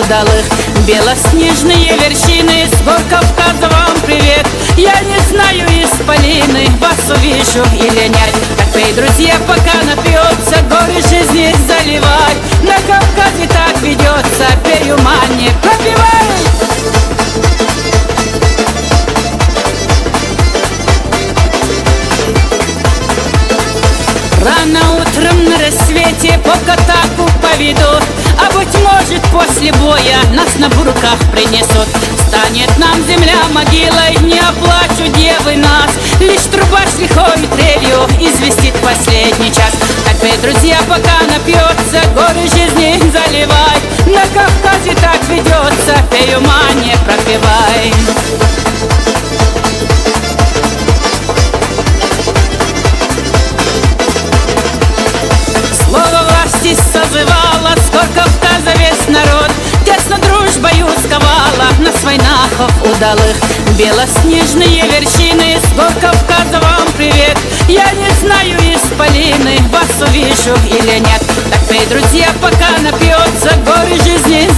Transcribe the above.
удалых. Белоснежные вершины, с гор Кавказа вам привет. Я не знаю, исполины, вас увижу или нет. Так пей, друзья, пока напьется, горы жизни заливай. На Кавказе так ведется, пей, ума не пропивай. Рано утром на рассвете по Катаку поведут, а быть может после боя нас на бурках принесут. Станет нам земля могилой, не оплачут девы нас, лишь труба с лихой трелью известит последний час. Так пей, друзья, пока напьется, горы жизни заливай. На Кавказе так ведется, пей, ума не пропивай. Созывала, сколько Кавказа весь народ, тесно дружбою сковала нас войнахов удалых. Белоснежные вершины, с гор Кавказа вам привет. Я не знаю, исполины, вас увижу или нет. Так пей, друзья, пока напьется, горы жизни